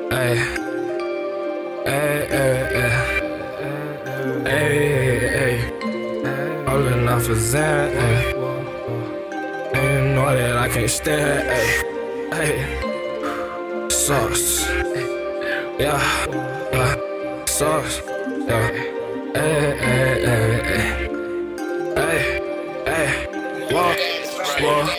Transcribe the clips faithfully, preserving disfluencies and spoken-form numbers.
Hey, hey, hey, hey, hey, hey, holding off a Zan, hey, and you know that I can't stand, hey, hey, sauce, yeah, yeah, sauce, yeah, hey, hey, hey, hey, hey, hey, whoa, whoa.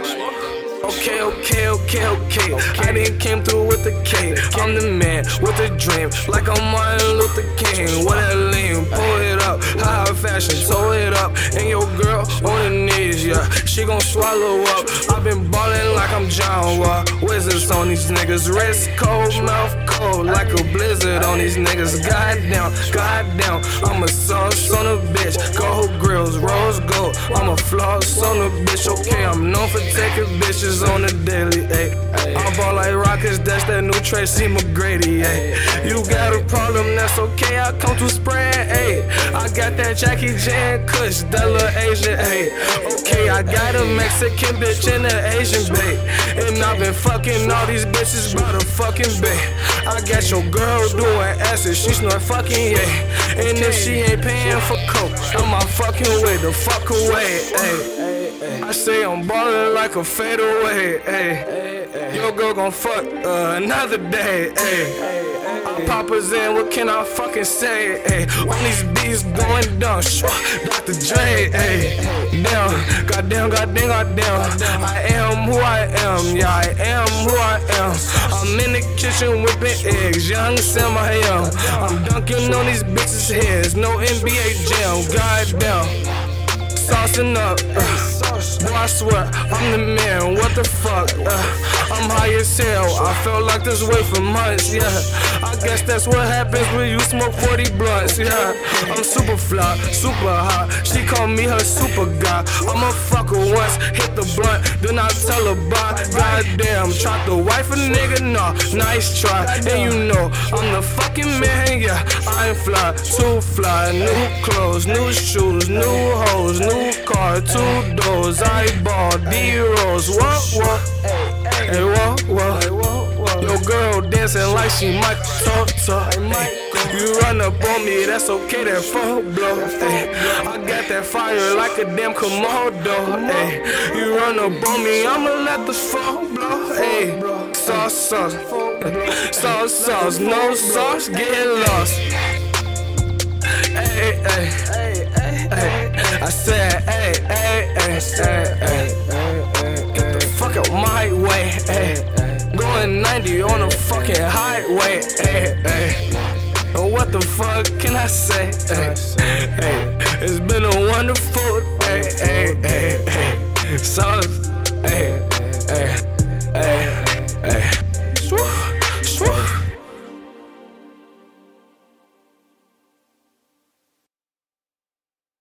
Okay, okay, okay, okay. I done came through with the K. I'm the man with the dream, like I'm Martin Luther King. What that lean, pull it up, high fashion, toe it up, and your girl on the knees, yeah. She gon' swallow up. I been ballin' like I'm John Wall. Wizards on these niggas, wrist cold, mouth cold, like a blizzard on these niggas. Goddamn, goddamn, I'm a sauce on a bitch. Gold grills, rose gold. I'm a floss on a bitch. Okay, I'm known for taking bitches on the daily, ayy. I ball like Rockets, that's that new Tracy McGrady, ayy. You got a problem, that's okay, I come to spread, ayy. I got that Jackie Chan Kush, that little Asian, ayy. Okay, I got a Mexican bitch and an Asian babe, and I been fucking all these bitches by the fucking bay. I got your girl doing acid, she snort fucking yay. And if she ain't paying for coke, I'm my fucking way, the fuck away, ayy. I say I'm ballin' like a fadeaway, ayy. Your girl gon' fuck uh, another day, ayy. I pop us in, what can I fucking say, ayy? When these beats going down, Doctor Dre, ayy. Damn, goddamn, goddamn, goddamn. I am who I am, yeah, I am who I am. I'm in the kitchen whipping eggs, young Sam I am. I'm dunking on these bitches' heads, no N B A jam, goddamn. Saucing up, uh, boy I swear, I'm the man, what the fuck, uh, I'm high as hell, I felt like this way for months, yeah, I guess that's what happens when you smoke forty blunts, yeah, I'm super fly, super hot, she call me her super guy, I'ma fuck her once, hit the blunt, then I tell her bye, goddamn, try to wife a nigga, nah, nice try, and you know, I'm the fucking man, yeah, I ain't fly, too fly, new clothes, new shoes, new hoes, new car, two doors, I ball, D-Rose, what, what, hey, what, what, your girl dancing like she might talk, talk, you run up on me, that's okay, that fuck blow, ay. I got that fire like a damn Komodo, ay. You run up on me, I'ma let the fuck blow, ay. Sauce, sauce, sauce, sauce, no sauce, get lost. Ay, ay, ay, ay. I said, ay, ay, ay, ay, ay. Get the fuck out my way, ay. Going ninety on a fucking highway, ay, ay. And what the fuck can I say, ay, ay. It's been a wonderful day, ay, ay, ay. Sauce, ay, ay.